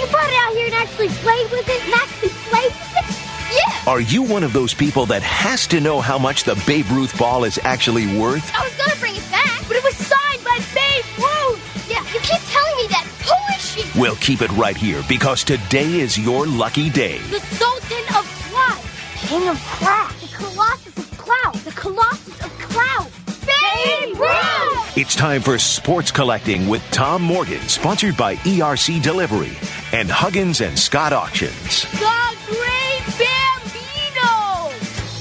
brought it out here and actually played with it? Yeah. Are you one of those people that has to know how much the Babe Ruth ball is actually worth? I was going to bring it back, but it was signed by Babe Ruth. Yeah, you keep telling me that. Who is she? We'll keep it right here because today is your lucky day. The Sultan of Cloud. King of Cloud. The Colossus of Cloud. The Colossus of Cloud. Babe Ruth! It's time for Sports Collecting with Tom Morgan, sponsored by ERC Delivery and Huggins and Scott Auctions. The Great Bambino!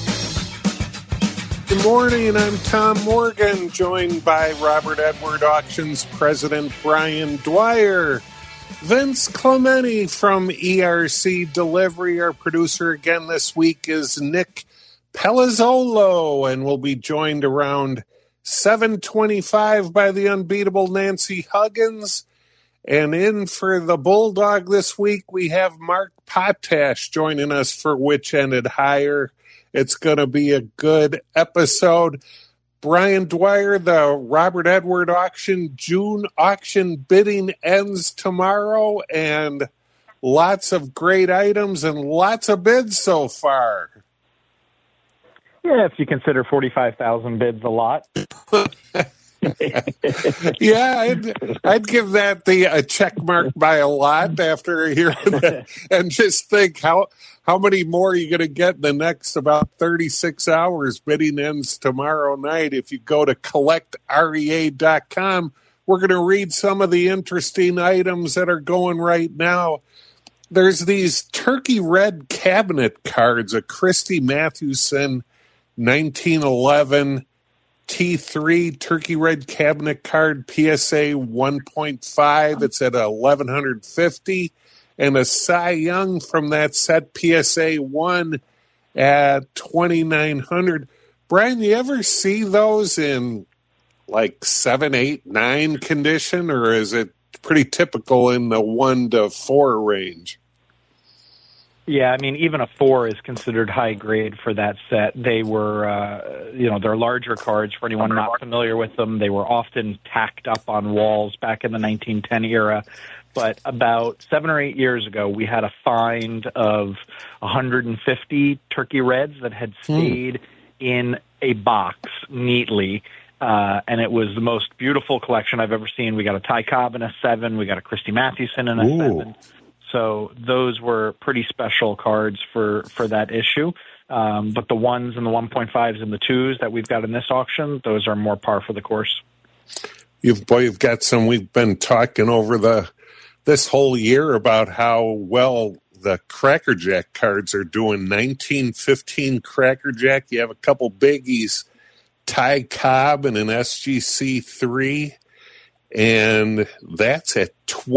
Good morning, I'm Tom Morgan, joined by Robert Edward Auctions President Brian Dwyer. Vince Clementi from ERC Delivery. Our producer again this week is Nick Pelazzolo, and we'll be joined around 7:25 by the unbeatable Nancy Huggins. And in for the Bulldog this week, we have Mark Potash joining us for Which Ended Higher. It's going to be a good episode. Brian Dwyer, the Robert Edward auction, June auction bidding ends tomorrow, and lots of great items and lots of bids so far. Yeah, if you consider 45,000 bids a lot. Yeah, I'd give that a check mark by a lot after hearing that, and just think how many more are you going to get in the next about 36 hours. Bidding ends tomorrow night. If you go to collectrea.com, we're going to read some of the interesting items that are going right now. There's these turkey red cabinet cards, a Christy Mathewson 1911 T3 turkey red cabinet card, PSA 1.5. It's at $1,150. And a Cy Young from that set, PSA 1 at $2,900. Brian, you ever see those in like 7, 8, 9 condition, or is it pretty typical in the 1 to 4 range? Yeah, I mean, even a 4 is considered high grade for that set. They were, they're larger cards for anyone not familiar with them. They were often tacked up on walls back in the 1910 era. But about 7 or 8 years ago, we had a find of 150 turkey reds that had stayed in a box neatly. And it was the most beautiful collection I've ever seen. We got a Ty Cobb in a 7. We got a Christy Mathewson in a 7. So those were pretty special cards for that issue. But the 1s and the 1.5s and the 2s that we've got in this auction, those are more par for the course. You've got some. We've been talking over this whole year about how well the Cracker Jack cards are doing. 1915 Cracker Jack. You have a couple biggies, Ty Cobb and an SGC 3. And that's at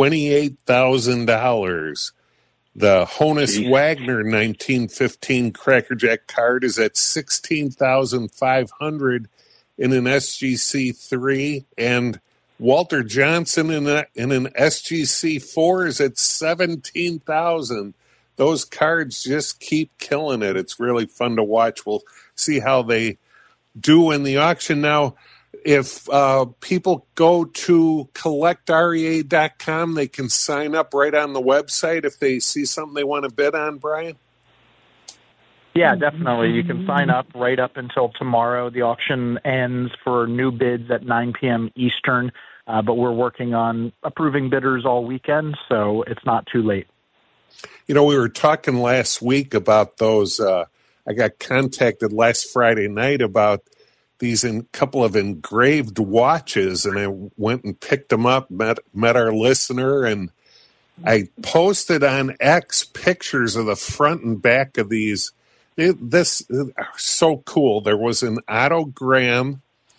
$28,000. The Honus Wagner 1915 Cracker Jack card is at $16,500 in an SGC 3, and Walter Johnson in an SGC 4 is at $17,000. Those cards just keep killing it. It's really fun to watch. We'll see how they do in the auction now. If people go to collectrea.com, they can sign up right on the website if they see something they want to bid on, Brian? Yeah, definitely. You can sign up right up until tomorrow. The auction ends for new bids at 9 p.m. Eastern, but we're working on approving bidders all weekend, so it's not too late. We were talking last week about those. I got contacted last Friday night about these couple of engraved watches, and I went and picked them up, met our listener, and I posted on X pictures of the front and back of these. This is so cool. There was an Otto Graham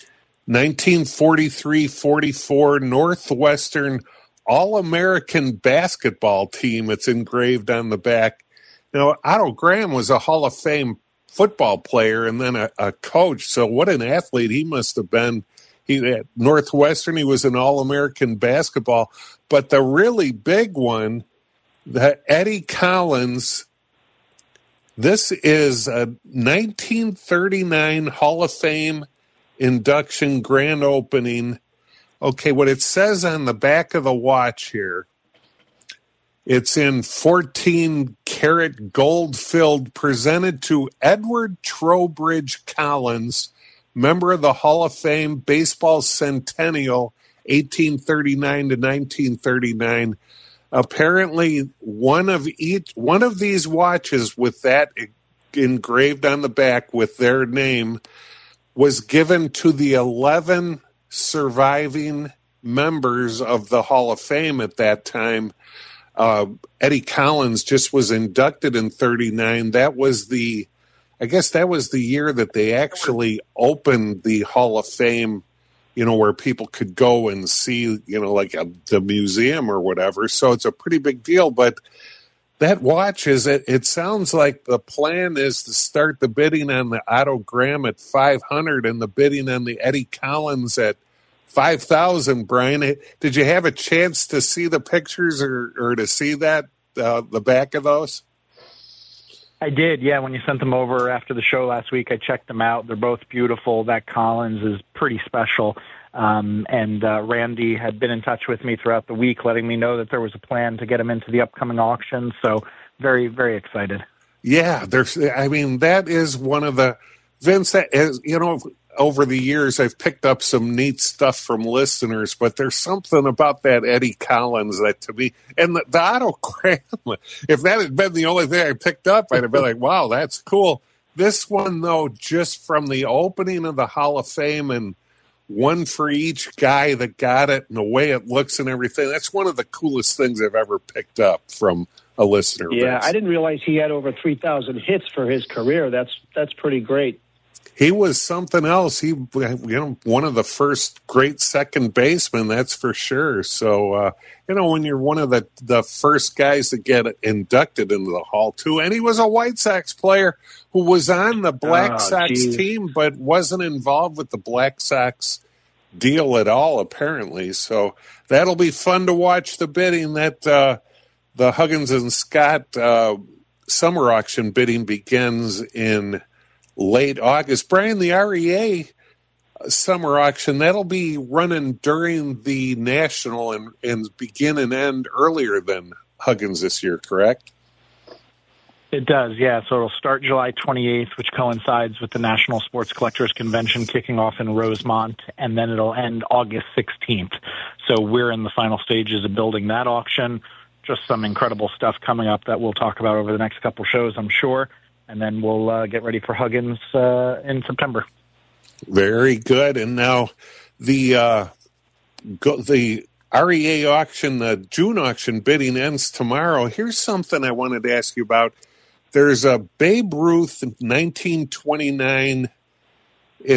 1943-44 Northwestern All-American basketball team. It's engraved on the back. Now, Otto Graham was a Hall of Fame football player and then a coach. So what an athlete he must have been. He at Northwestern, he was an All-American basketball. But the really big one, the Eddie Collins, this is a 1939 Hall of Fame induction grand opening. Okay, what it says on the back of the watch here, It's in 14-karat gold filled, presented to Edward Trowbridge Collins, member of the Hall of Fame, baseball centennial, 1839 to 1939. Apparently, one of these watches with that engraved on the back with their name was given to the 11 surviving members of the Hall of Fame at that time. Eddie Collins just was inducted in 39. I guess that was the year that they actually opened the Hall of Fame, where people could go and see, like the museum or whatever. So it's a pretty big deal. But that watch it sounds like the plan is to start the bidding on the Otto Graham at $500 and the bidding on the Eddie Collins at $5,000. Brian, did you have a chance to see the pictures or to see that, the back of those? I did, yeah. When you sent them over after the show last week, I checked them out. They're both beautiful. That Collins is pretty special. And Randy had been in touch with me throughout the week, letting me know that there was a plan to get him into the upcoming auction. So very, very excited. Yeah, that is one of the, Vince, that is, over the years, I've picked up some neat stuff from listeners, but there's something about that Eddie Collins that to me, and the Otto Graham, if that had been the only thing I picked up, I'd have been like, wow, that's cool. This one, though, just from the opening of the Hall of Fame and one for each guy that got it and the way it looks and everything, that's one of the coolest things I've ever picked up from a listener. Yeah, Vince. I didn't realize he had over 3,000 hits for his career. That's pretty great. He was something else. He, one of the first great second basemen, that's for sure. So, when you're one of the first guys to get inducted into the Hall, too, and he was a White Sox player who was on the Black Sox team, but wasn't involved with the Black Sox deal at all, apparently. So that'll be fun to watch the bidding. That the Huggins and Scott summer auction bidding begins in late August. Brian, the REA summer auction, that'll be running during the National and begin and end earlier than Huggins this year, correct? It does, yeah. So it'll start July 28th, which coincides with the National Sports Collectors Convention kicking off in Rosemont, and then it'll end August 16th. So we're in the final stages of building that auction. Just some incredible stuff coming up that we'll talk about over the next couple shows, I'm sure. And then we'll get ready for Huggins in September. Very good. And now the REA auction, the June auction bidding ends tomorrow. Here's something I wanted to ask you about. There's a Babe Ruth 1929. They're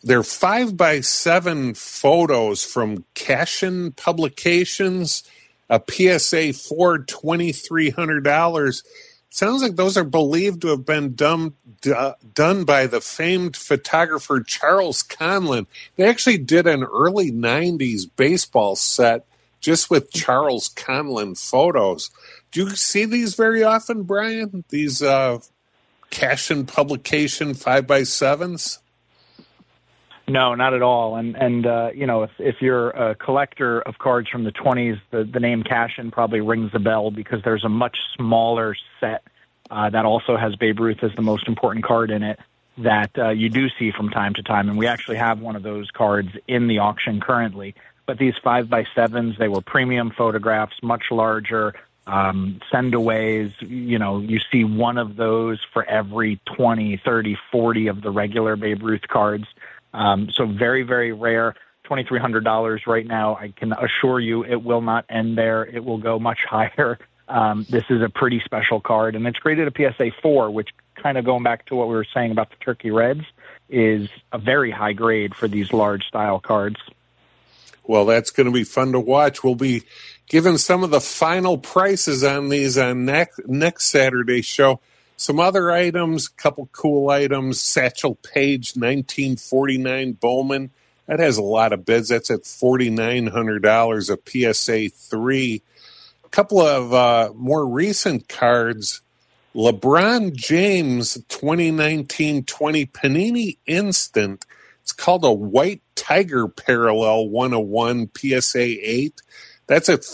5x7 photos from Cashin Publications, a PSA 4, $2,300. Sounds like those are believed to have been done by the famed photographer Charles Conlon. They actually did an early 90s baseball set just with Charles Conlon photos. Do you see these very often, Brian? These Cashin Publication 5x7s? No, not at all. And if you're a collector of cards from the 20s, the name Cashin probably rings a bell because there's a much smaller set that also has Babe Ruth as the most important card in it that you do see from time to time. And we actually have one of those cards in the auction currently. But these 5x7s, they were premium photographs, much larger, sendaways. You see one of those for every 20, 30, 40 of the regular Babe Ruth cards. So very, very rare, $2,300 right now. I can assure you it will not end there. It will go much higher. This is a pretty special card, and it's graded a PSA 4, which kind of going back to what we were saying about the Turkey Reds is a very high grade for these large style cards. Well, that's going to be fun to watch. We'll be giving some of the final prices on these on next Saturday's show. Some other items, couple cool items. Satchel Paige, 1949 Bowman. That has a lot of bids. That's at $4,900, a PSA 3. A couple of more recent cards. LeBron James, 2019-20 Panini Instant. It's called a White Tiger Parallel 101 PSA 8. That's at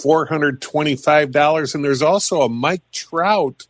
$425. And there's also a Mike Trout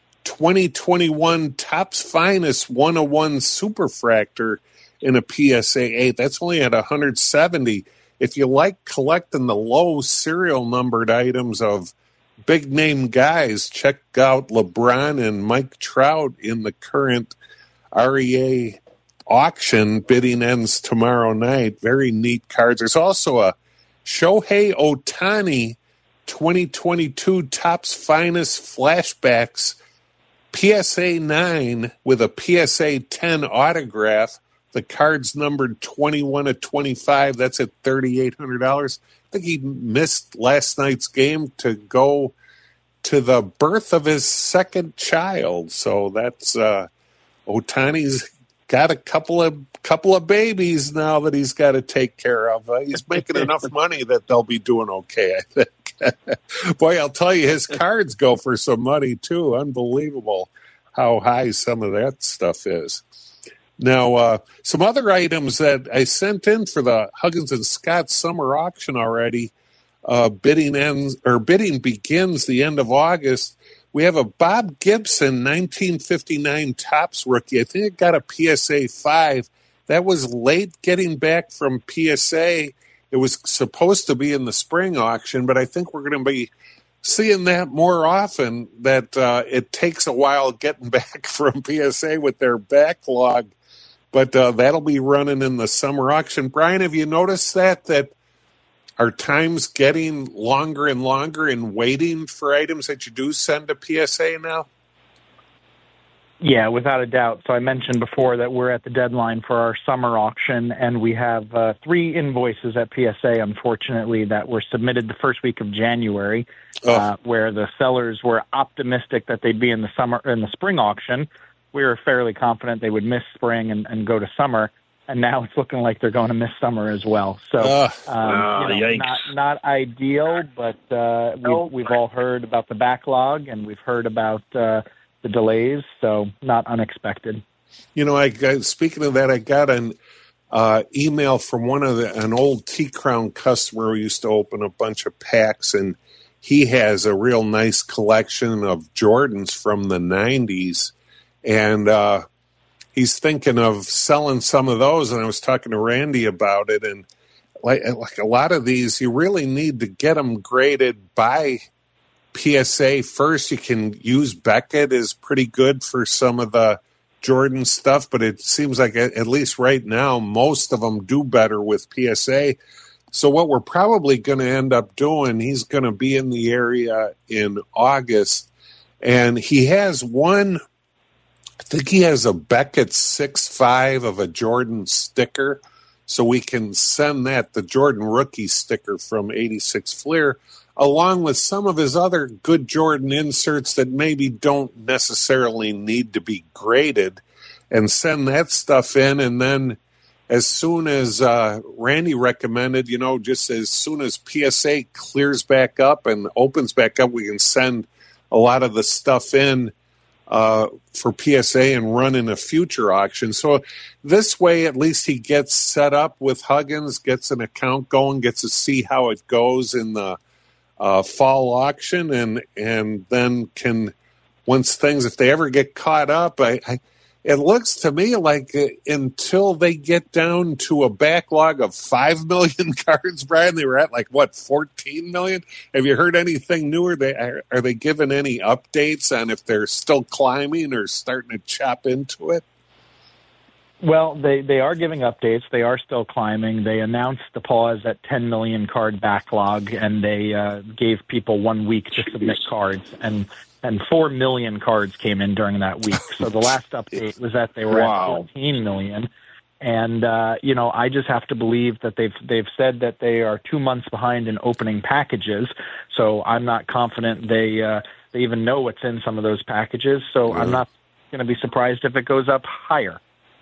2021 Topps Finest 101 Superfractor in a PSA 8. That's only at $170. If you like collecting the low serial numbered items of big name guys, check out LeBron and Mike Trout in the current REA auction. Bidding ends tomorrow night. Very neat cards. There's also a Shohei Ohtani 2022 Topps Finest Flashbacks PSA 9 with a PSA 10 autograph. The card's numbered 21/25. That's at $3,800. I think he missed last night's game to go to the birth of his second child. So that's Ohtani's got a couple of babies now that he's got to take care of. He's making enough money that they'll be doing okay, I think. Boy, I'll tell you, his cards go for some money too. Unbelievable how high some of that stuff is. Now, some other items that I sent in for the Huggins and Scott summer auction already. Bidding begins the end of August. We have a Bob Gibson 1959 Topps rookie. I think it got a PSA 5. That was late getting back from PSA. It was supposed to be in the spring auction, but I think we're going to be seeing that more often, that it takes a while getting back from PSA with their backlog. But that'll be running in the summer auction. Brian, have you noticed that our time's getting longer and longer in waiting for items that you do send to PSA now? Yeah, without a doubt. So I mentioned before that we're at the deadline for our summer auction, and we have 3 invoices at PSA, unfortunately, that were submitted the first week of January, where the sellers were optimistic that they'd be in the spring auction. We were fairly confident they would miss spring and go to summer, and now it's looking like they're going to miss summer as well. So, not ideal, but we've all heard about the backlog, and we've heard about the delays, so not unexpected. You know, speaking of that, I got an email from an old T-Crown customer who used to open a bunch of packs, and he has a real nice collection of Jordans from the 90s. And he's thinking of selling some of those. And I was talking to Randy about it. And like a lot of these, you really need to get them graded by PSA first. You can use Beckett is pretty good for some of the Jordan stuff, but it seems like at least right now, most of them do better with PSA. So what we're probably going to end up doing, he's going to be in the area in August. And he has one, I think he has a Beckett 6.5 of a Jordan sticker, so we can send that, the Jordan rookie sticker from 86 Fleer, along with some of his other good Jordan inserts that maybe don't necessarily need to be graded, and send that stuff in. And then as soon as Randy recommended, just as soon as PSA clears back up and opens back up, we can send a lot of the stuff in for PSA and run in a future auction. So this way, at least he gets set up with Huggins, gets an account going, gets to see how it goes in the fall auction, and then can, once things, if they ever get caught up, it looks to me like until they get down to a backlog of 5 million cards, Brian, they were at 14 million? Have you heard anything new? Are they giving any updates on if they're still climbing or starting to chop into it? Well, they are giving updates. They are still climbing. They announced the pause at 10 million card backlog, and they gave people 1 week to submit cards. And 4 million cards came in during that week. So the last update was that they were at 14 million. And, I just have to believe that they've said that they are 2 months behind in opening packages. So I'm not confident they even know what's in some of those packages. So I'm not going to be surprised if it goes up higher.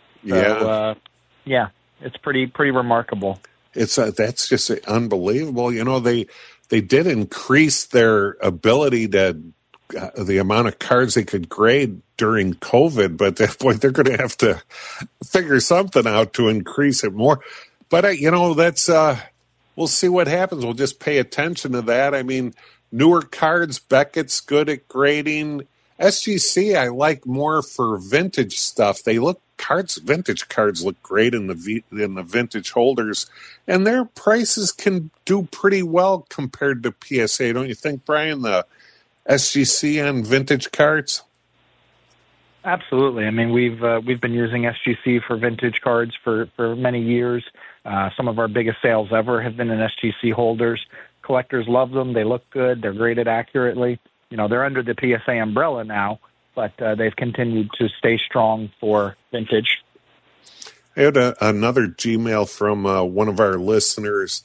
So, it's pretty remarkable. That's just unbelievable. They did increase their ability to the amount of cards they could grade during COVID, but at that point they're going to have to figure something out to increase it more. But that's we'll see what happens. We'll just pay attention to that. I mean, newer cards, Beckett's good at grading. SGC I like more for vintage stuff. Vintage cards look great in the vintage holders, and their prices can do pretty well compared to PSA. Don't you think, Brian, the SGC on vintage cards? Absolutely. I mean, we've been using SGC for vintage cards for many years. Some of our biggest sales ever have been in SGC holders. Collectors love them. They look good. They're graded accurately. You know, they're under the PSA umbrella now, but they've continued to stay strong for vintage. I had another Gmail from one of our listeners,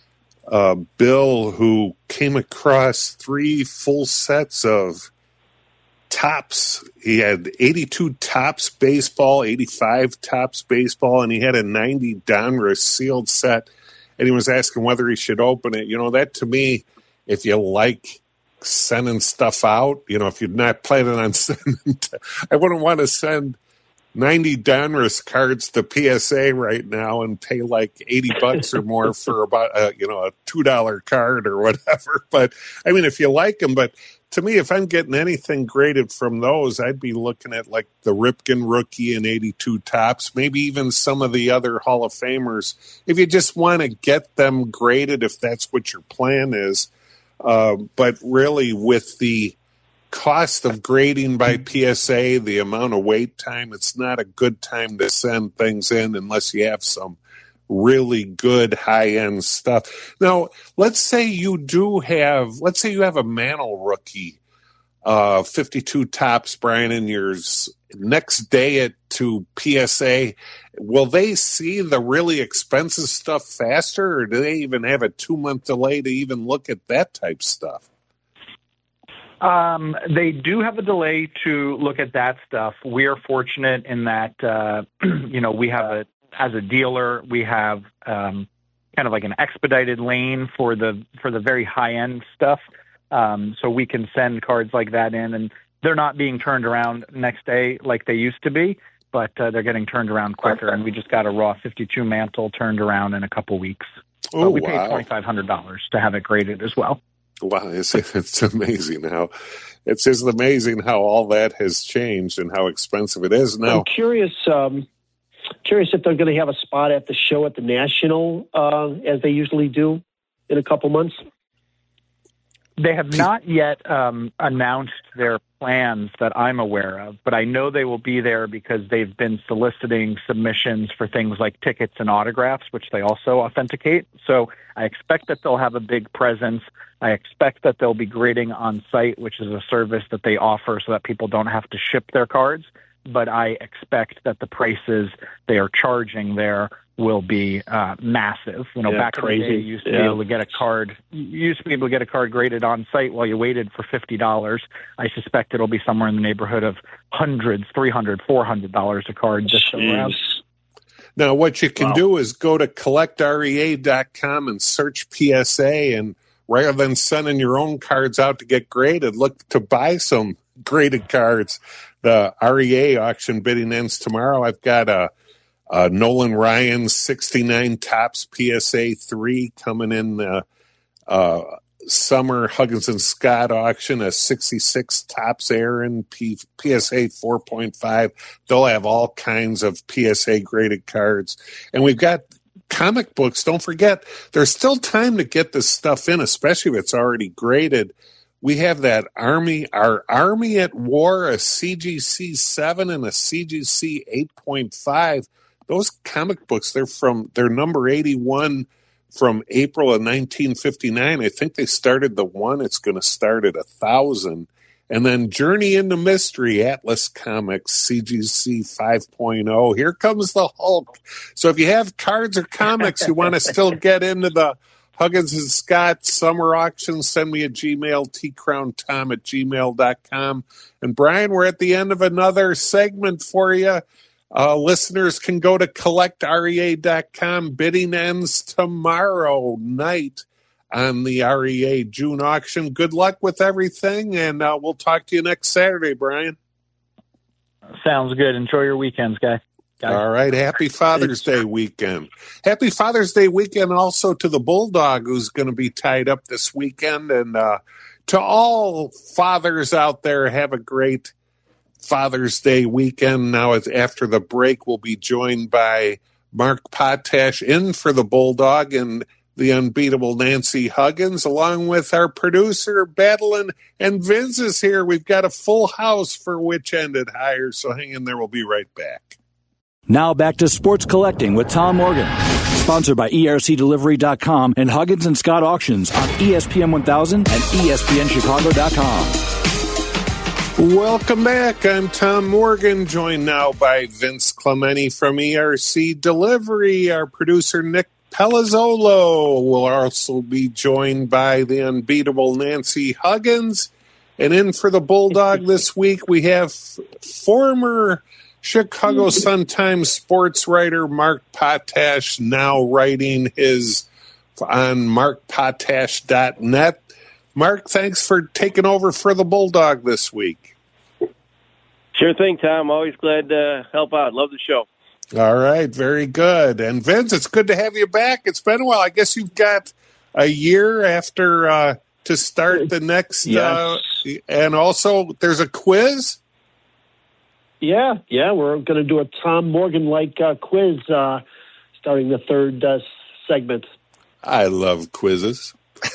Bill, who came across 3 full sets of Topps. He had 82 Topps baseball, 85 Topps baseball, and he had a 90 Donruss sealed set, and he was asking whether he should open it. You know, that to me, if you like sending stuff out, you know, if you're not planning on sending, I wouldn't want to send 90 Donruss cards to PSA right now and pay like $80 or more for about a $2 card or whatever. But I mean, if you like them, but to me, if I'm getting anything graded from those, I'd be looking at like the Ripken rookie and 82 Topps, maybe even some of the other Hall of Famers. If you just want to get them graded, if that's what your plan is. But really, with the cost of grading by PSA, the amount of wait time, it's not a good time to send things in unless you have some really good high-end stuff. Now, let's say you have a Mantle rookie, 52 Topps, Brian, and yours next day to PSA. Will they see the really expensive stuff faster, or do they even have a 2-month delay to even look at that type stuff? They do have a delay to look at that stuff. We are fortunate in that, we have as a dealer, we have kind of like an expedited lane for the very high end stuff. So we can send cards like that in, and they're not being turned around next day like they used to be, but they're getting turned around quicker. And we just got a raw 52 Mantle turned around in a couple weeks. Oh, we paid $2,500 to have it graded as well. Wow, it's amazing how it's just amazing how all that has changed and how expensive it is now. I'm curious if they're going to have a spot at the show at the National as they usually do in a couple months. They have not yet announced their plans that I'm aware of, but I know they will be there because they've been soliciting submissions for things like tickets and autographs, which they also authenticate. So I expect that they'll have a big presence. I expect that they'll be grading on site, which is a service that they offer so that people don't have to ship their cards. But I expect that the prices they are charging there will be massive. Back crazy. in the day, you used to be able to get a card. You used to be able to get a card graded on site while you waited for $50. I suspect it'll be somewhere in the neighborhood of hundreds, $300, $400 a card this go around. Now, what you can do is go to collectrea.com and search PSA, and rather than sending your own cards out to get graded, look to buy some graded cards. The REA auction bidding ends tomorrow. I've got a Nolan Ryan 69 Topps PSA 3 coming in summer Huggins and Scott auction, a 66 Topps Aaron PSA 4.5. They'll have all kinds of PSA graded cards. And we've got comic books. Don't forget, there's still time to get this stuff in, especially if it's already graded. We have that our Army at War, a CGC 7 and a CGC 8.5. Those comic books, they're number 81 from April of 1959. I think they started the one. It's going to start at 1,000. And then Journey into Mystery, Atlas Comics, CGC 5.0. Here comes the Hulk. So if you have cards or comics you want to still get into the Huggins and Scott summer auction, send me a Gmail, tcrowntom@gmail.com. And Brian, we're at the end of another segment for you. Listeners can go to collectrea.com. Bidding ends tomorrow night on the REA June auction. Good luck with everything, and we'll talk to you next Saturday, Brian. Sounds good. Enjoy your weekends, guys. All right. Happy Father's Day weekend. Happy Father's Day weekend also to the Bulldog, who's going to be tied up this weekend. And to all fathers out there, have a great Father's Day weekend. Now, after the break, we'll be joined by Mark Potash in for the Bulldog and the unbeatable Nancy Huggins, along with our producer, Battling, and Vince is here. We've got a full house for Which Ended Higher, so hang in there. We'll be right back. Now back to Sports Collecting with Tom Morgan. Sponsored by ERCDelivery.com and Huggins and Scott Auctions on ESPN 1000 and ESPNChicago.com. Welcome back. I'm Tom Morgan, joined now by Vince Clementi from ERC Delivery. Our producer, Nick Pelazzolo, will also be joined by the unbeatable Nancy Huggins. And in for the Bulldog this week, we have former Chicago Sun-Times sports writer Mark Potash, now writing on markpotash.net. Mark, thanks for taking over for the Bulldog this week. Sure thing, Tom. Always glad to help out. Love the show. All right, very good. And Vince, it's good to have you back. It's been a while. I guess you've got a year after to start the next. Yes. And also, there's a quiz. Yeah, we're going to do a Tom Morgan-like quiz starting the third segment. I love quizzes.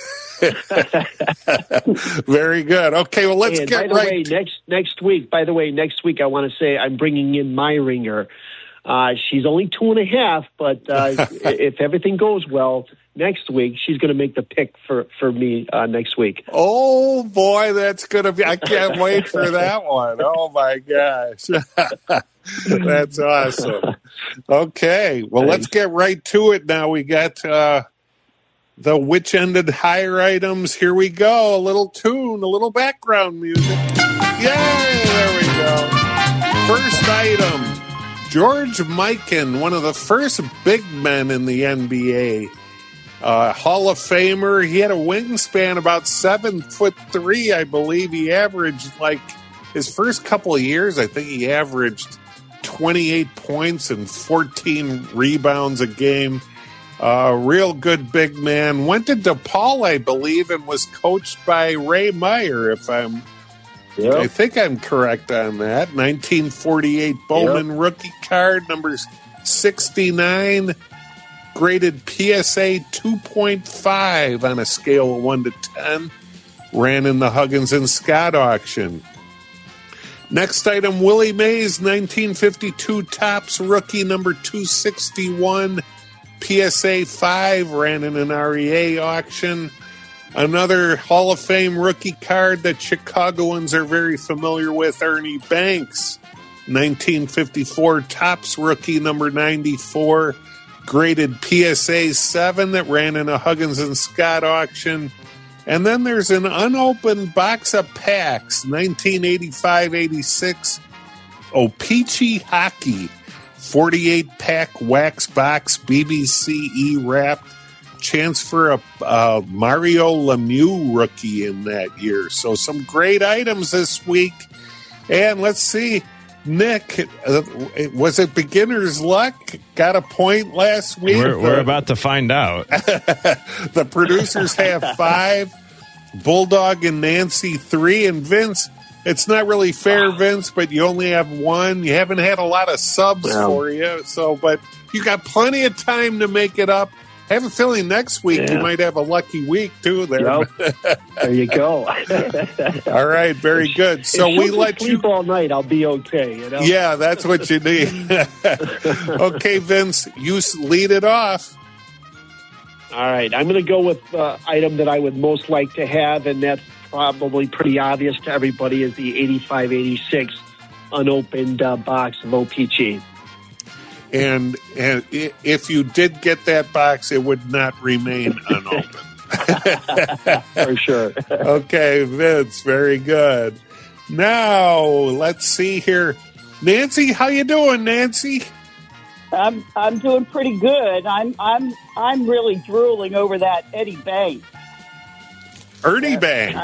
Very good. Okay, well, let's get right. Next week, I want to say I'm bringing in my ringer. She's only 2.5, but if everything goes well, next week she's going to make the pick for me next week. Oh boy, that's going to be! I can't wait for that one. Oh my gosh, that's awesome. Okay, well, let's get right to it now. We got the Which Ended Higher items. Here we go. A little tune, a little background music. Yay! There we go. First item. George Mikan, one of the first big men in the NBA, Hall of Famer. He had a wingspan about 7'3", I believe. He averaged, his first couple of years, I think he averaged 28 points and 14 rebounds a game. Real good big man. Went to DePaul, I believe, and was coached by Ray Meyer, I think I'm correct on that. 1948 Bowman rookie card, number 69, graded PSA 2.5 on a scale of 1 to 10. Ran in the Huggins and Scott auction. Next item, Willie Mays, 1952 Topps rookie, number 261, PSA 5, ran in an REA auction. Another Hall of Fame rookie card that Chicagoans are very familiar with, Ernie Banks, 1954 Topps rookie, number 94, graded PSA 7 that ran in a Huggins and Scott auction. And then there's an unopened box of packs, 1985-86 O-Pee-Chee Hockey, 48-pack wax box, BBC E-wrapped. Chance for a Mario Lemieux rookie in that year. So some great items this week. And let's see, Nick, was it beginner's luck? Got a point last week? We're about to find out. The producers have 5, Bulldog and Nancy 3, and Vince, it's not really fair, Vince, but you only have 1. You haven't had a lot of subs for you, but you got plenty of time to make it up. I have a feeling next week you might have a lucky week, too. There There you go. All right, very good. So we let you sleep all night. I'll be okay. Yeah, that's what you need. Okay, Vince, you lead it off. All right, I'm going to go with the item that I would most like to have, and that's probably pretty obvious to everybody, is the 85-86 unopened box of O-Pee-Chee. And if you did get that box, it would not remain unopened. For sure. Okay, Vince, very good. Now, let's see here. Nancy, how you doing, Nancy? I'm doing pretty good. I'm really drooling over that Eddie Banks. Ernie Banks.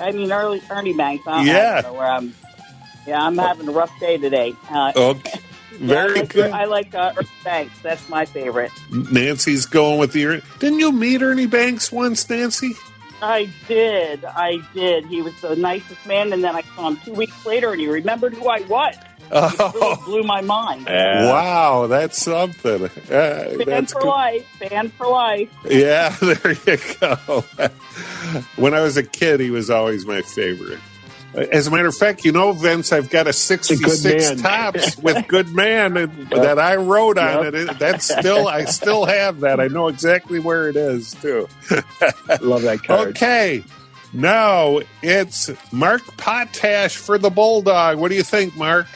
Ernie Banks. I don't know where I'm having a rough day today. Okay. Very good. I like Ernie Banks. That's my favorite. Nancy's going with the... Didn't you meet Ernie Banks once, Nancy? I did. He was the nicest man, and then I saw him 2 weeks later, and he remembered who I was. It really blew my mind. Wow, that's something. Fan for life. Yeah, there you go. When I was a kid, he was always my favorite. As a matter of fact, Vince, I've got a 66 Tops with Good Man that I wrote on it. I still have that. I know exactly where it is, too. Love that card. Okay, now it's Mark Potash for the Bulldog. What do you think, Mark?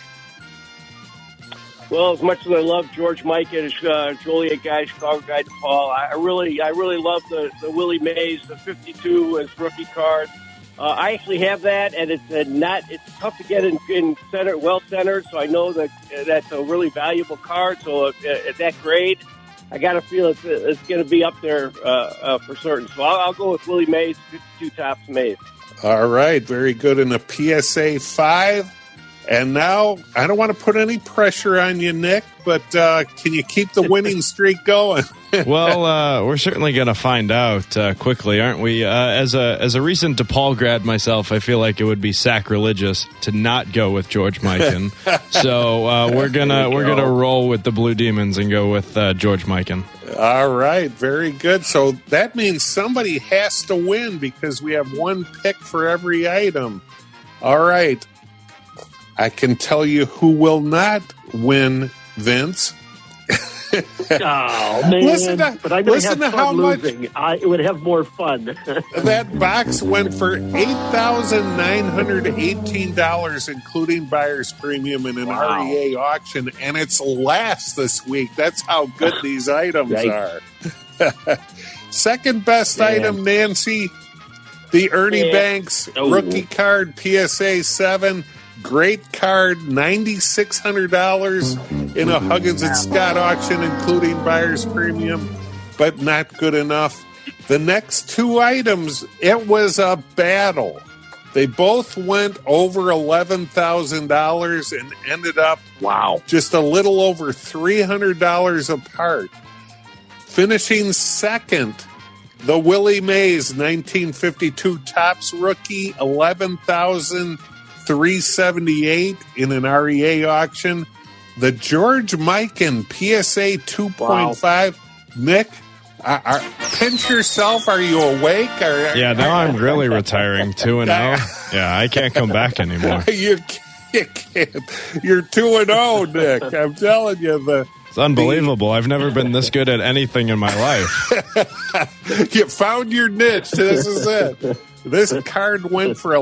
Well, as much as I love George Mikan, Joliet guy, Chicago guy, DePaul, I really love the Willie Mays, the 52 as rookie card. I actually have that, and it's tough to get in center, well centered. So I know that that's a really valuable card. So at that grade, I got to feel it's going to be up there for certain. So I'll go with Willie Mays, 52 Tops Mays. All right, very good in a PSA 5. And now, I don't want to put any pressure on you, Nick, but can you keep the winning streak going? Well, we're certainly going to find out quickly, aren't we? As a recent DePaul grad myself, I feel like it would be sacrilegious to not go with George Mikan. So we're gonna roll with the Blue Demons and go with George Mikan. All right, very good. So that means somebody has to win because we have one pick for every item. All right. I can tell you who will not win, Vince. Oh, man. But I'm going to have fun losing. It would have more fun. That box went for $8,918, including buyer's premium in an REA auction, and it's last this week. That's how good these items are. Second best item, Nancy, the Ernie Banks rookie card, PSA 7. Great card, $9,600 in a Huggins and Scott auction, including buyer's premium, but not good enough. The next two items, it was a battle. They both went over $11,000 and ended up just a little over $300 apart. Finishing second, the Willie Mays 1952 Tops rookie, $11,378 in an REA auction. The George Mikan PSA 2.5. Nick, pinch yourself. Are you awake? Now I'm really retiring 2-0. Yeah, I can't come back anymore. You can't. You're 2-0, Nick. I'm telling you. It's unbelievable. I've never been this good at anything in my life. You found your niche. This is it. This card went for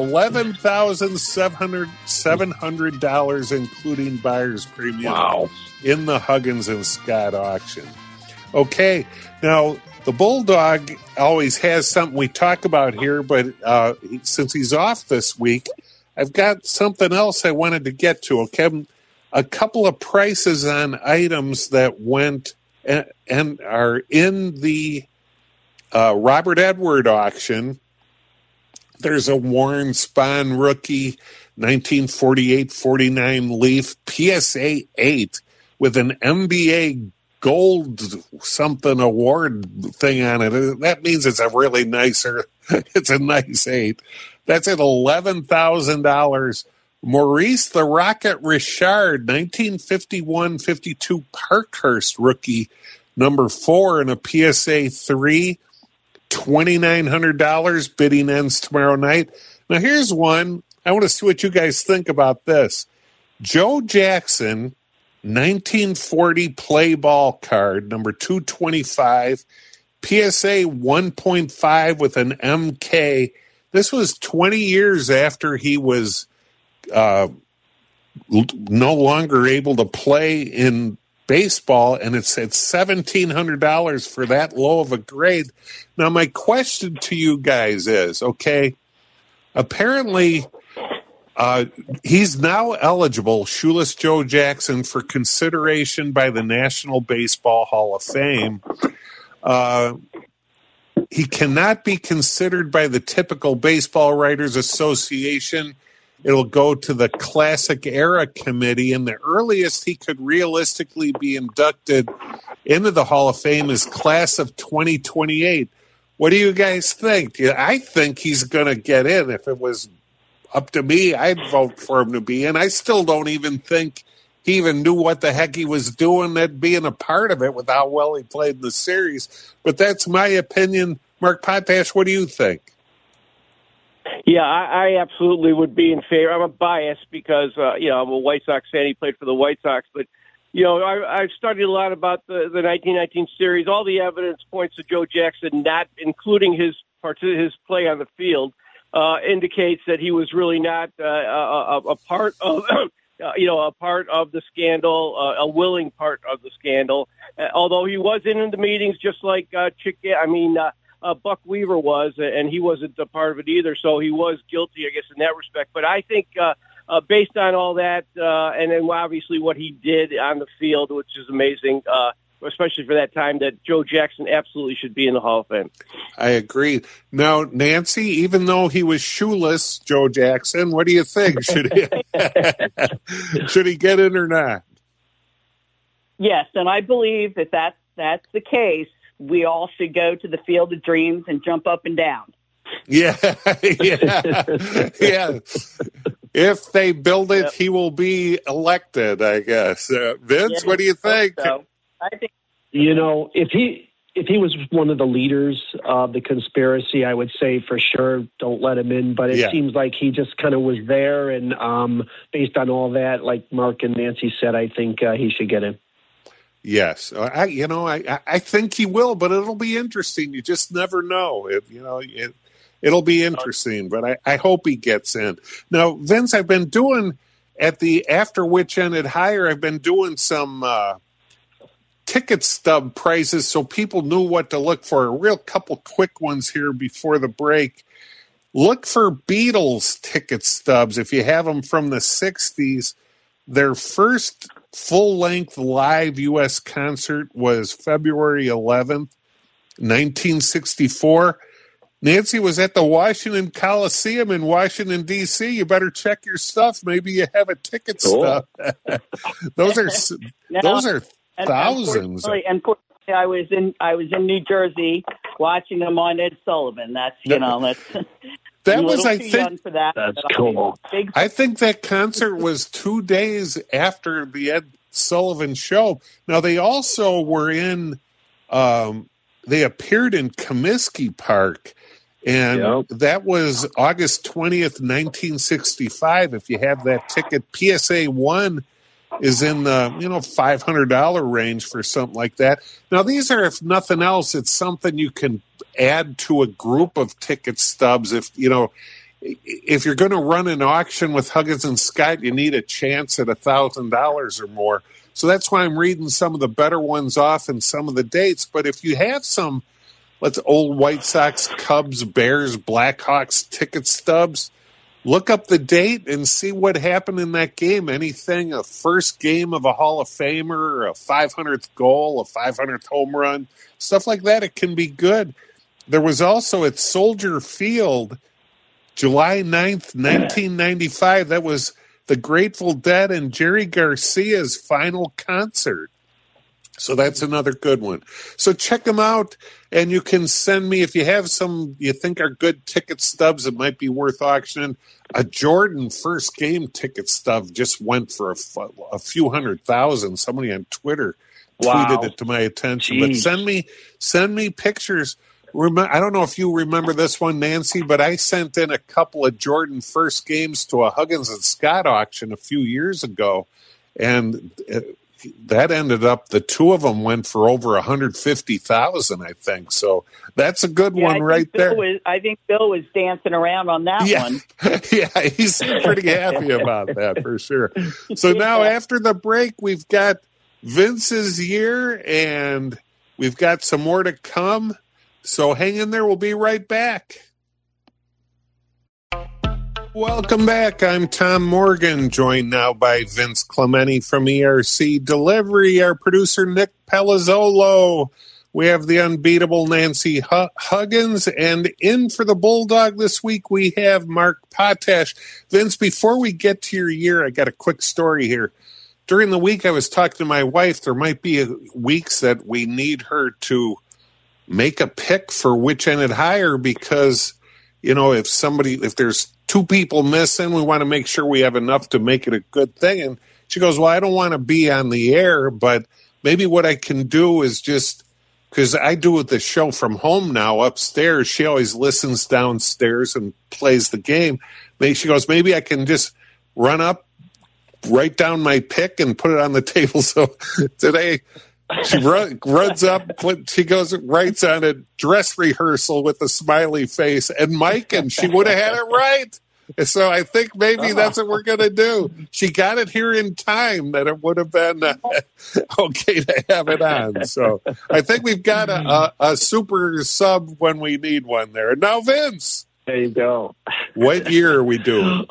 $11,700, including buyer's premium in the Huggins and Scott auction. Okay, now the Bulldog always has something we talk about here, but since he's off this week, I've got something else I wanted to get to. Okay, a couple of prices on items that went and are in the Robert Edward auction. There's a Warren Spahn rookie, 1948-49 Leaf, PSA 8 with an NBA gold something award thing on it. That means it's a really nicer, it's a nice 8. That's at $11,000. Maurice the Rocket Richard, 1951-52 Parkhurst rookie, number 4 in a PSA 3. $2,900. Bidding ends tomorrow night. Now, here's one. I want to see what you guys think about this. Joe Jackson, 1940 play ball card, number 225, PSA 1.5 with an MK. This was 20 years after he was no longer able to play in baseball, and it's at $1,700 for that low of a grade. Now, my question to you guys is, okay, apparently he's now eligible, Shoeless Joe Jackson, for consideration by the National Baseball Hall of Fame. He cannot be considered by the typical Baseball Writers Association it'll go to the Classic Era Committee, and the earliest he could realistically be inducted into the Hall of Fame is class of 2028. What do you guys think? I think he's going to get in. If it was up to me, I'd vote for him to be in. I still don't even think he even knew what the heck he was doing, that being a part of it with how well he played in the series. But that's my opinion. Mark Potash, what do you think? Yeah, I absolutely would be in favor. I'm a bias because, I'm a White Sox fan. He played for the White Sox. But, I've studied a lot about the 1919 series. All the evidence points to Joe Jackson, not including his play on the field, indicates that he was really not a part of a part of the scandal, a willing part of the scandal. Although he was in the meetings, just like Buck Weaver was, and he wasn't a part of it either. So he was guilty, I guess, in that respect. But I think based on all that, and then obviously what he did on the field, which is amazing, especially for that time, that Joe Jackson absolutely should be in the Hall of Fame. I agree. Now, Nancy, even though he was shoeless, Joe Jackson, what do you think? Should he get in or not? Yes, and I believe that that's the case. We all should go to the Field of Dreams and jump up and down. Yeah. If they build it, he will be elected, I guess. Vince, what do you think? So. I think, if he was one of the leaders of the conspiracy, I would say for sure don't let him in. But it seems like he just kind of was there, and based on all that, like Mark and Nancy said, I think he should get in. Yes, I think he will, but it'll be interesting. You just never know. It'll be interesting, but I hope he gets in. Now, Vince, I've been doing at the After Which Ended Higher, I've been doing some ticket stub prices so people knew what to look for. A real couple quick ones here before the break. Look for Beatles ticket stubs. If you have them from the 60s, their first full-length live U.S. concert was February 11th, 1964. Nancy was at the Washington Coliseum in Washington, D.C. You better check your stuff. Maybe you have a ticket stub. Those are thousands. Unfortunately, I was in New Jersey watching them on Ed Sullivan. That's that was, I think, for that. That's cool. I think that concert was 2 days after the Ed Sullivan show. Now, they also were in, they appeared in Comiskey Park, and that was August 20th, 1965. If you have that ticket, PSA 1 is in the $500 range for something like that. Now, these are, if nothing else, it's something you can add to a group of ticket stubs. If you're going to run an auction with Huggins and Scott, you need a chance at $1,000 or more. So that's why I'm reading some of the better ones off and some of the dates. But if you have some, old White Sox, Cubs, Bears, Blackhawks ticket stubs, look up the date and see what happened in that game. Anything, a first game of a Hall of Famer, a 500th goal, a 500th home run, stuff like that, it can be good. There was also at Soldier Field, July 9th, 1995, that was the Grateful Dead and Jerry Garcia's final concert. So that's another good one. So check them out, and you can send me, if you have some you think are good ticket stubs that might be worth auctioning. A Jordan first game ticket stub just went for a few $100,000. Somebody on Twitter tweeted it to my attention. Jeez. But send me pictures. I don't know if you remember this one, Nancy, but I sent in a couple of Jordan first games to a Huggins and Scott auction a few years ago, and that ended up, the two of them went for over $150,000, I think. So that's a good one right there. I think Bill was dancing around on that one. Yeah, he's pretty happy about that for sure. So now after the break, we've got Vince's year, and we've got some more to come. So hang in there. We'll be right back. Welcome back. I'm Tom Morgan, joined now by Vince Clementi from ERC Delivery, our producer Nick Palazzolo. We have the unbeatable Nancy Huggins, and in for the Bulldog this week, we have Mark Potash. Vince, before we get to your year, I got a quick story here. During the week, I was talking to my wife. There might be weeks that we need her to make a pick for which ended higher because, if there's two people missing, we want to make sure we have enough to make it a good thing. And she goes, well, I don't want to be on the air, but maybe what I can do is just, because I do the show from home now upstairs. She always listens downstairs and plays the game. She goes, maybe I can just run up, write down my pick, and put it on the table. So today she runs up, she goes, writes on a dress rehearsal with a smiley face and Mike, and she would have had it right. So I think maybe that's what we're going to do. She got it here in time that it would have been okay to have it on. So I think we've got a super sub when we need one there. Now, Vince. There you go. What year are we doing?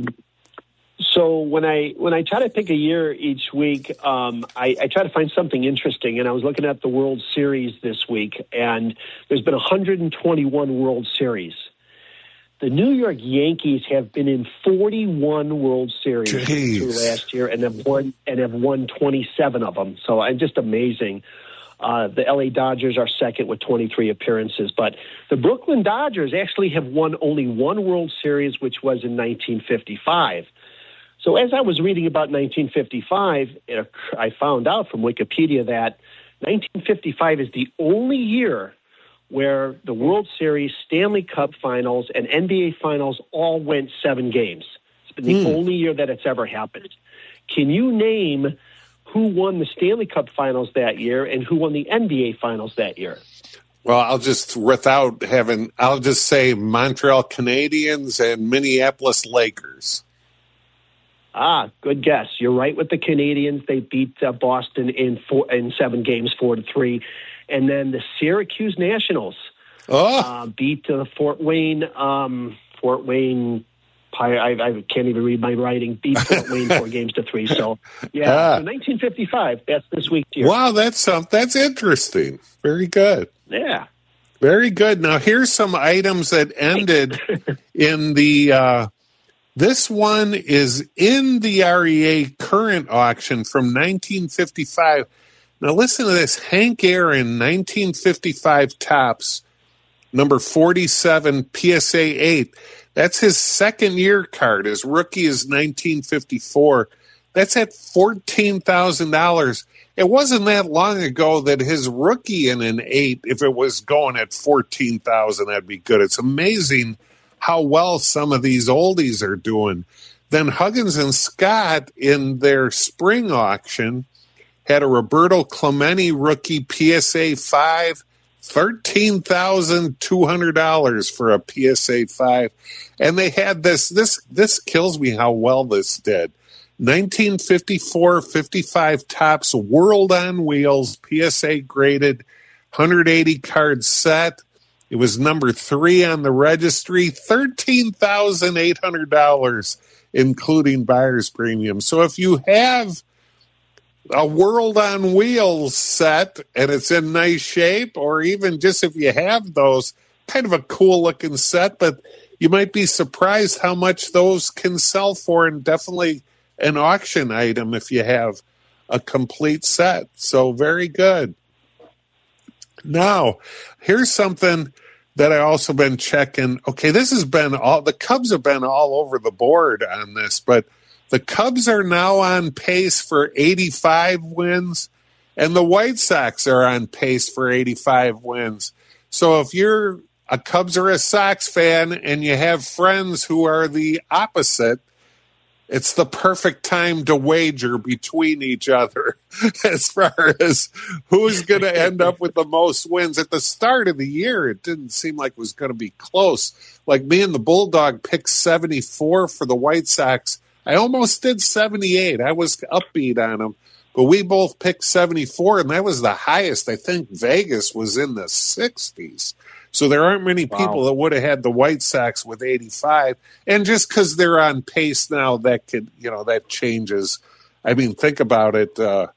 So when I try to pick a year each week, I try to find something interesting. And I was looking at the World Series this week, and there's been 121 World Series. The New York Yankees have been in 41 World Series through last year and have won 27 of them. So I'm just amazing. The LA Dodgers are second with 23 appearances, but the Brooklyn Dodgers actually have won only one World Series, which was in 1955. So as I was reading about 1955, I found out from Wikipedia that 1955 is the only year where the World Series, Stanley Cup Finals, and NBA Finals all went 7 games. It's been the only year that it's ever happened. Can you name who won the Stanley Cup Finals that year and who won the NBA Finals that year? Well, I'll just say Montreal Canadiens and Minneapolis Lakers. Good guess. You're right with the Canadiens. They beat Boston in 7 games, 4-3. And then the Syracuse Nationals beat Fort Wayne. I can't even read my writing. Beat Fort Wayne 4-3. So, so 1955. That's this week's year. Wow, that's interesting. Very good. Yeah. Very good. Now, here's some items that ended in the this one is in the REA current auction from 1955. Now, listen to this. Hank Aaron, 1955 Topps, number 47, PSA 8. That's his second-year card. His rookie is 1954. That's at $14,000. It wasn't that long ago that his rookie in an 8, if it was going at $14,000, that'd be good. It's amazing how well some of these oldies are doing. Then Huggins and Scott, in their spring auction, had a Roberto Clemente rookie PSA 5, $13,200 for a PSA 5. And they had this kills me how well this did. 1954 55 Topps World on Wheels, PSA graded, 180 card set. It was number 3 on the registry, $13,800, including buyer's premium. So if you have a World on Wheels set and it's in nice shape, or even just if you have those, kind of a cool looking set, but you might be surprised how much those can sell for, and definitely an auction item if you have a complete set. So very good. Now, here's something that I also been checking. Okay, this has been the Cubs have been all over the board on this, but the Cubs are now on pace for 85 wins, and the White Sox are on pace for 85 wins. So if you're a Cubs or a Sox fan and you have friends who are the opposite, it's the perfect time to wager between each other as far as who's going to end up with the most wins. At the start of the year, it didn't seem like it was going to be close. Like me and the Bulldog picked 74 for the White Sox. I almost did 78. I was upbeat on them. But we both picked 74, and that was the highest. I think Vegas was in the 60s. So there aren't many people that would have had the White Sox with 85. And just because they're on pace now, that could, that changes. I mean, think about it.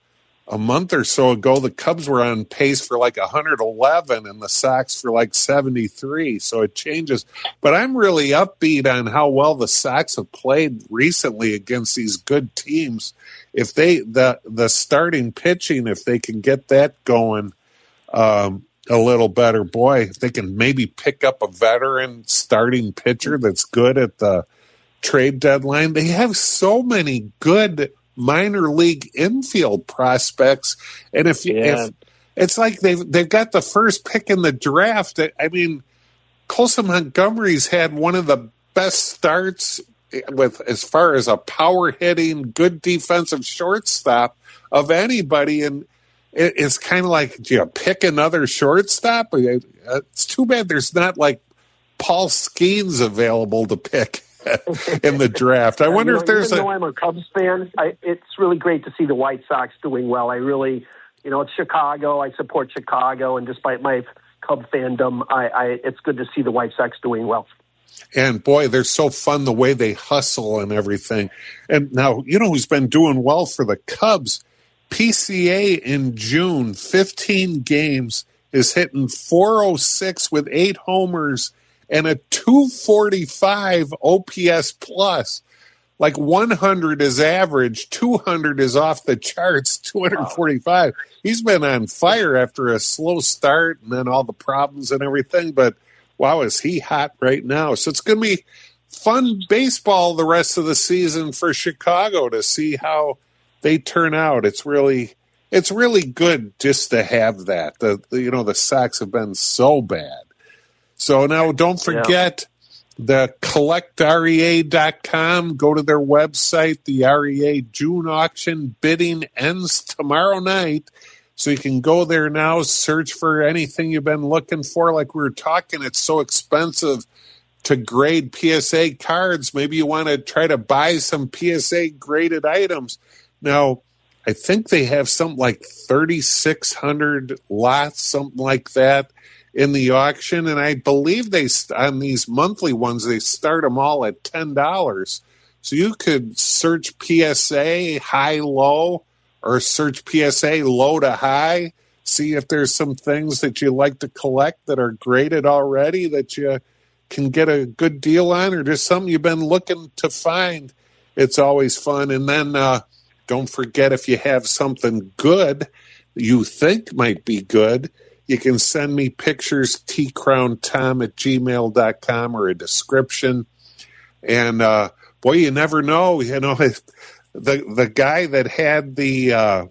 a month or so ago, the Cubs were on pace for like 111 and the Sox for like 73. So it changes. But I'm really upbeat on how well the Sox have played recently against these good teams. If the starting pitching, if they can get that going a little better, boy, if they can maybe pick up a veteran starting pitcher that's good at the trade deadline. They have so many good minor league infield prospects, and if it's like they've got the first pick in the draft. I mean, Colson Montgomery's had one of the best starts with as far as a power hitting, good defensive shortstop of anybody, and it's kind of like, do you pick another shortstop? It's too bad there's not like Paul Skeens available to pick in the draft. I wonder if there's even though I'm a Cubs fan, it's really great to see the White Sox doing well. I really, it's Chicago. I support Chicago, and despite my Cub fandom, it's good to see the White Sox doing well. And boy, they're so fun the way they hustle and everything. And now, who's been doing well for the Cubs? PCA in June, 15 games, is hitting .406 with 8 homers and a .245 OPS plus. Like 100 is average, 200 is off the charts, 245. He's been on fire after a slow start and then all the problems and everything. But wow, is he hot right now? So it's going to be fun baseball the rest of the season for Chicago to see how they turn out. It's really good just to have that. The Sox have been so bad. So now don't forget the collectrea.com. Go to their website. The REA June auction bidding ends tomorrow night. So you can go there now, search for anything you've been looking for. Like we were talking, it's so expensive to grade PSA cards. Maybe you want to try to buy some PSA graded items. Now, I think they have something like 3,600 lots, something like that, in the auction, and I believe on these monthly ones they start them all at $10. So you could search PSA high low or search PSA low to high, see if there's some things that you like to collect that are graded already that you can get a good deal on, or just something you've been looking to find. It's always fun. And then don't forget, if you have something good you think might be good, you can send me pictures, tcrowntom@gmail.com, or a description. And boy, you never know. The guy that had the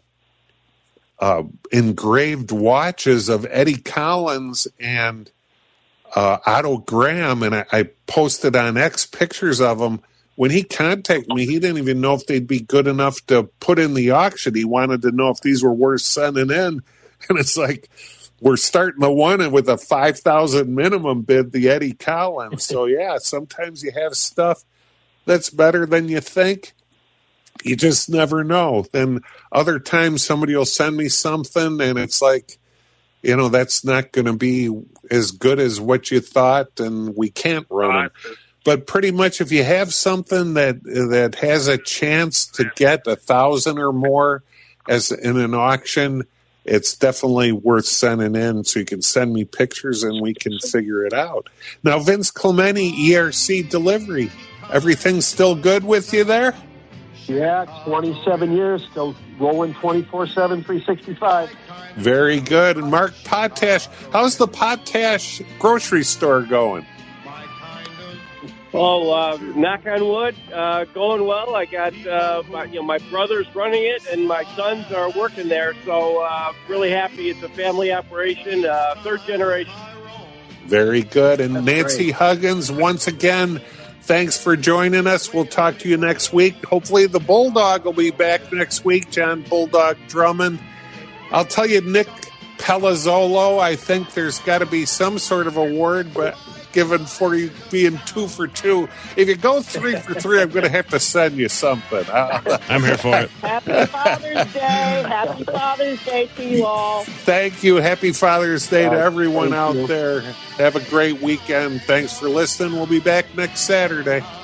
engraved watches of Eddie Collins and Otto Graham, and I posted on X pictures of them. When he contacted me, he didn't even know if they'd be good enough to put in the auction. He wanted to know if these were worth sending in. And it's like, we're starting the one with a $5,000 minimum bid, the Eddie Collins. So, yeah, sometimes you have stuff that's better than you think. You just never know. Then other times somebody will send me something and it's like, that's not going to be as good as what you thought, and we can't run it. But pretty much if you have something that has a chance to get 1,000 or more as in an auction, it's definitely worth sending in. So you can send me pictures and we can figure it out. Now, Vince Clemente, ERC Delivery, everything's still good with you there? Yeah, 27 years, still rolling 24/7, 365. Very good. And Mark Potash, how's the Potash grocery store going? Well, knock on wood, going well. I got my brother's running it, and my sons are working there. So really happy. It's a family operation, third generation. Very good. And That's Nancy great. Huggins, once again, thanks for joining us. We'll talk to you next week. Hopefully the Bulldog will be back next week, John Bulldog Drummond. I'll tell you, Nick Pelazzolo, I think there's got to be some sort of award, but given for you being 2 for 2. If you go 3 for 3, I'm going to have to send you something. I'm here for it. Happy Father's Day. Happy Father's Day to you all. Thank you. Happy Father's Day to everyone out there. Have a great weekend. Thanks for listening. We'll be back next Saturday.